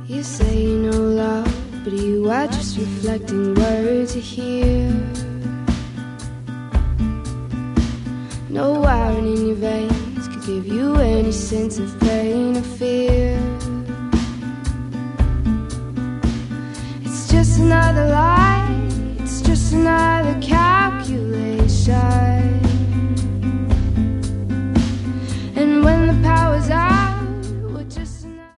You say you know love, but you are just reflecting words you hear. No iron in your veins could give you any sense of pain or fear. It's just another lie, it's just another